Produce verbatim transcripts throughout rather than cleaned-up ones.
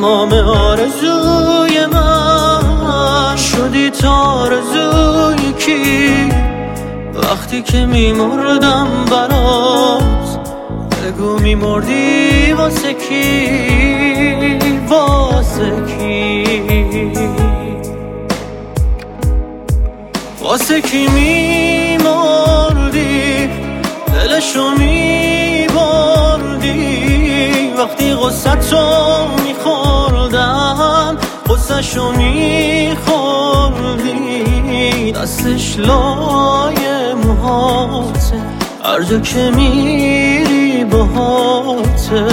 تمام آرزوی من شدی تا آرزوی کی؟ وقتی که میمردم برات بگو میمردی واسه کی؟ واسه کی؟ واسه کی میمردی؟ دلشو میبردی وقتی غصتو میخوردم غصهشو میخوردی دستش لای موهاته هر جا که میری باهاته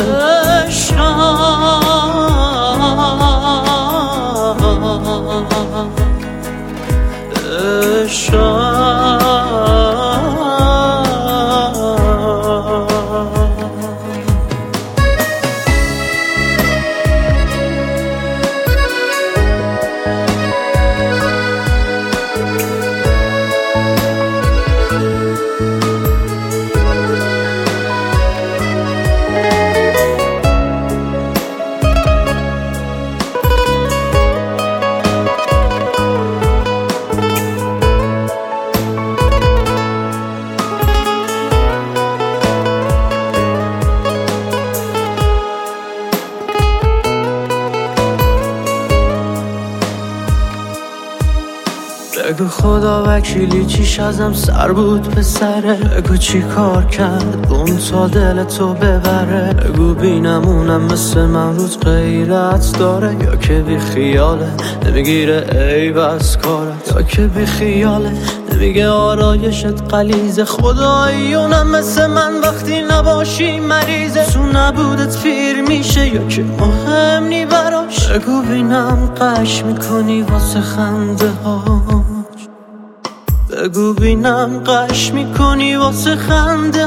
بگو خدا وکیلی چیش ازم سر بود پسره بگو چی کار کرد اون تا دل تو ببره بگو بینمونم مثل من روز غیرت داره یا که بی خیاله نمیگیره عیب از کارت یا که بی خیاله نمیگه آرایشت غلیظه خداییونم مثل من وقتی نباشی مریضه تو نبودت پیر میشه یا که مهم نی براش بگو بینم قش میکنی واسه خنده ها بگو بینم قش میکنی واسه خنده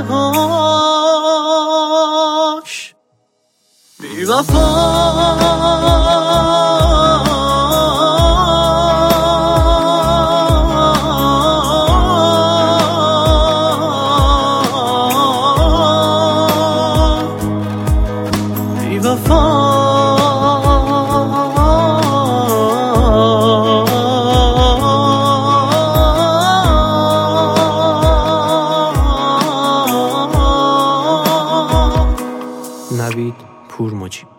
هاش بی وفا بی وفا نوید پورمجیب.